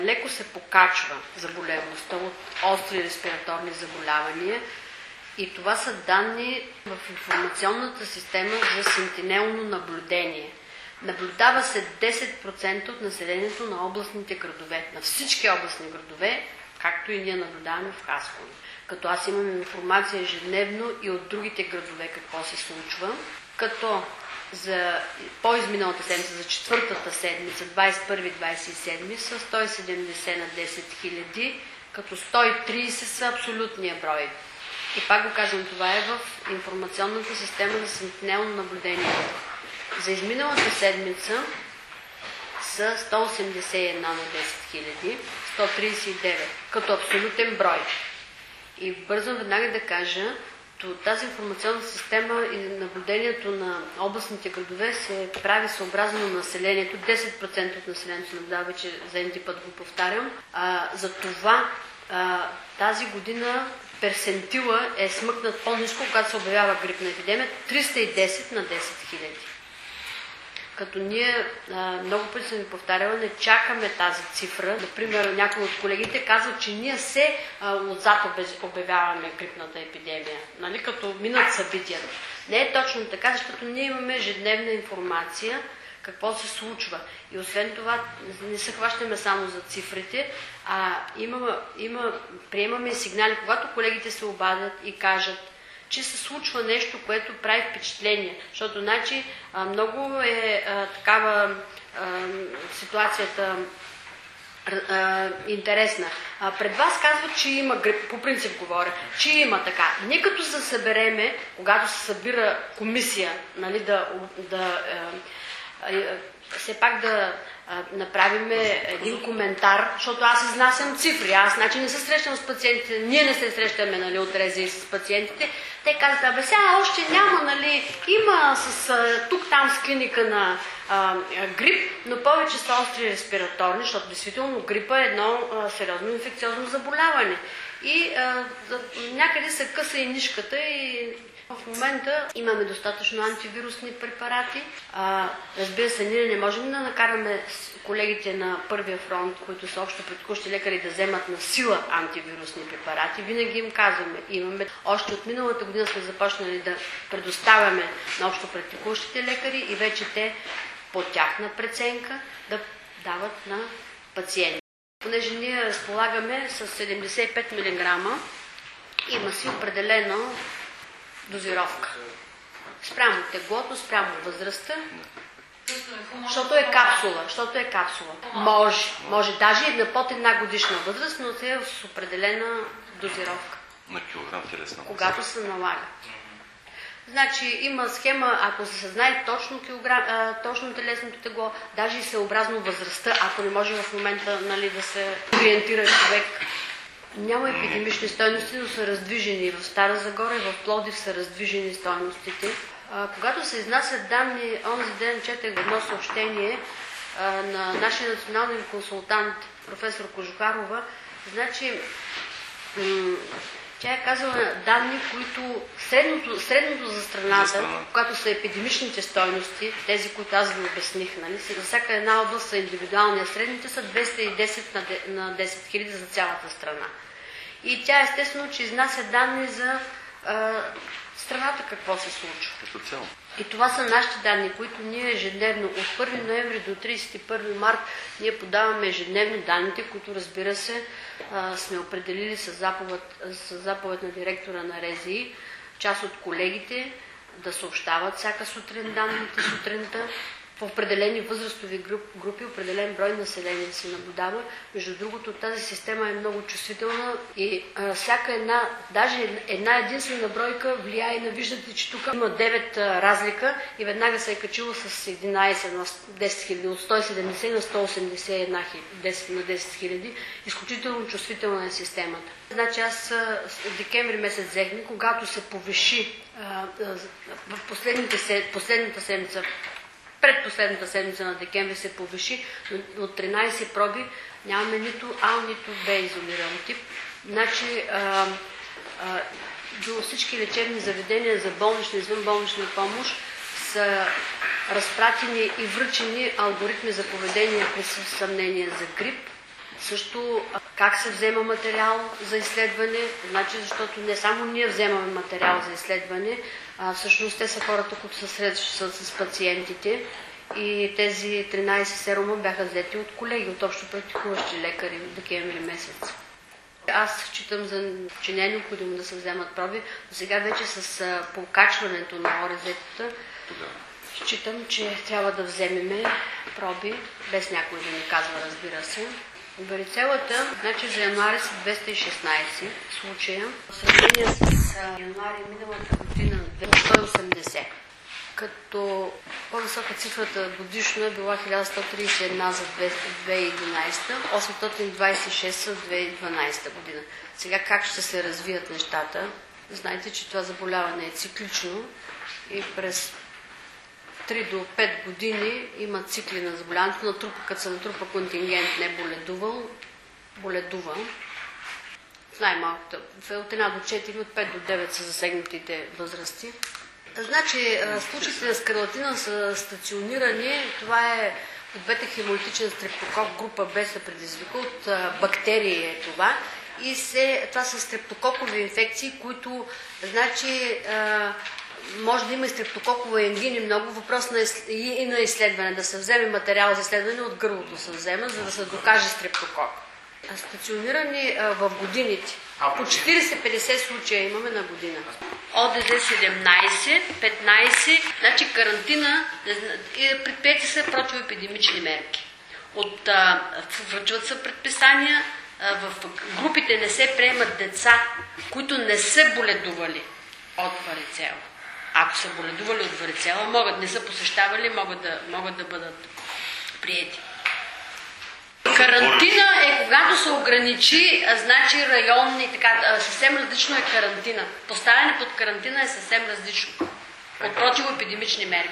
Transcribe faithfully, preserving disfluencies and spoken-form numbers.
леко се покачва заболеваемостта от остри респираторни заболявания и това са данни в информационната система за сентинелно наблюдение. Наблюдава се десет процента от населението на областните градове, на всички областни градове, както и ние наблюдаваме в Хасково. Като аз имам информация ежедневно и от другите градове какво се случва, като за по-изминалата седмица, за четвъртата седмица, двадесет и първи двадесет и седми са сто и седемдесет на десет хиляди, като сто и тридесет са абсолютния брой. И пак го казвам, това е в информационната система за сентинелно наблюдение. За изминалата седмица са сто осемдесет и едно на десет хиляди, сто тридесет и девет, като абсолютен брой. И бързам веднага да кажа, тази информационна система и наблюдението на областните градове се прави съобразно на населението. десет процента от населението се наблюдава, вече за един път го повтарям. А, за това а, тази година персентила е смъкнат по-ниско, когато се обявява грипна епидемия, триста и десет на десет хиляди. Като ние а, много пъти съм ви повтаряла, не чакаме тази цифра. Например, някои от колегите казват, че ние се а, отзад обявяваме грипната епидемия, нали, като минат събитията. Не е точно така, защото ние имаме ежедневна информация какво се случва. И освен това, не се хващаме само за цифрите, а има, има, приемаме сигнали, когато колегите се обадят и кажат, че се случва нещо, което прави впечатление. Защото, значи, много е а, такава а, ситуацията а, интересна. А, пред вас казват, че има грип, по принцип говоря, че има така. Не като се събереме, когато се събира комисия, нали, да, да а, а, все пак да а, направим един коментар, защото аз изнасям цифри. Аз значи не се срещам с пациентите, ние не се срещаме, нали, от РЗИ с пациентите. Те казват, абе сега още няма, нали, има с а, тук-там с клиника на а, грип, но повече са остри респираторни, защото действително грипа е едно а, сериозно инфекциозно заболяване. И а, някъде се къса и нишката и в момента имаме достатъчно антивирусни препарати. А, разбира се, ние не можем да накараме колегите на първия фронт, които са общо практикуващи лекари, да вземат на сила антивирусни препарати. Винаги им казваме, имаме. Още от миналата година сме започнали да предоставяме на общо практикуващите лекари и вече те по тяхна преценка да дават на пациенти. Понеже ние разполагаме с седемдесет и пет милиграма, има си определено дозировка. Спрямо теглото, спрямо възрастта, защото е капсула, защото е капсула. Може, може даже и на под една годишна възраст, но се е с определена дозировка. На килограм телесна. Когато се налага. Значи има схема, ако се знае точно, килограм, а, точно телесното тегло, даже и съобразно възрастта, ако не може в момента, нали, да се ориентира човек. Няма епидемични стойности, но са раздвижени. В Стара Загора и в Пловдив са раздвижени стойностите. А, когато се изнасят данни, онзи ден четах едно съобщение а, на нашия национален консултант, професор Кожухарова. Значи, м- тя е казала данни, които средното, средното за страната, за страна. Когато са епидемичните стойности, тези, които аз ви обясних, нали, за всяка една област са индивидуални, а средните са двеста и десет на десет хиляди за цялата страна. И тя естествено, че изнася данни за а, страната какво се случва. Като цяло. И това са нашите данни, които ние ежедневно, от първи ноември до тридесет и първи март, ние подаваме ежедневно данните, които, разбира се, а, сме определили с заповед, с заповед на директора на РЗИ, част от колегите да съобщават всяка сутрин данните сутринта. В определени възрастови групи, определен брой население се наблюдава. Между другото, тази система е много чувствителна и а, всяка една, даже една единствена бройка влияе на, виждате, че тук има девет а, разлика и веднага се е качило с единадесет на десет хиляди, от сто и седемдесет на сто осемдесет и едно десет на десет хиляди. Изключително чувствителна е системата. Значи аз в декември месец взехме, когато се повиши а, а, в последните, последната седмица, пред последната седмица на декември се повиши, от тринадесет проби нямаме нито А, нито Б изолиран тип. Значи а, а, до всички лечебни заведения за болнична и извънболнична помощ са разпратени и връчени алгоритми за поведение при съмнение за грип. Също как се взема материал за изследване, значи, защото не само ние вземаме материал за изследване, а всъщност те са хората, които се срещат с пациентите и тези тринайсет серума бяха взети от колеги, от общо практикуващи лекари в декември месец. Аз считам, за, че не е необходимо да се вземат проби, но сега вече с покачването на ОРЗ-тата считам, че трябва да вземеме проби, без някой да ни казва, разбира се. Варицелата, значи за януари са двеста и шестнайсет случая, в сравнение с януари миналата година сто и осемдесет. Като по-висока цифрата годишно е била хиляда сто трийсет и една за две хиляди и единайсета, осемстотин двайсет и шест за две хиляди и дванайсета година. Сега как ще се развият нещата? Знаете, че това заболяване е циклично и през три до пет години има цикли на заболяването, натрупа, като се натрупа контингент не боледувал, боледува. Най-малкото, от една до четири, от пет до девет са засегнатите възрасти. Значи, случаите на скарлатина са стационирани. Това е от бета-хемолитичен стрептокок, група Б се предизвика, от бактерии е това. И се, това са стрептококови инфекции, които, значи, може да има и стрептококови ангини, много въпрос на, и, и на изследване, да се вземе материал за изследване от гърлото се взема, за да се докаже стрептокок. Стационирани а, в годините. По четирийсет-петдесет случая имаме на година. ОДД седемнайсет, петнайсет, значи карантина, предприяти са противоепидемични мерки. От, а, връчват са предписания, а, в групите не се приемат деца, които не са боледували от варицела. Ако са боледували от варицела, могат, не са посещавали, могат да, могат да бъдат приети. Карантина е когато се ограничи, а, значи районни, така, съвсем различно е карантина. Поставяне под карантина е съвсем различно от противоепидемични мерки.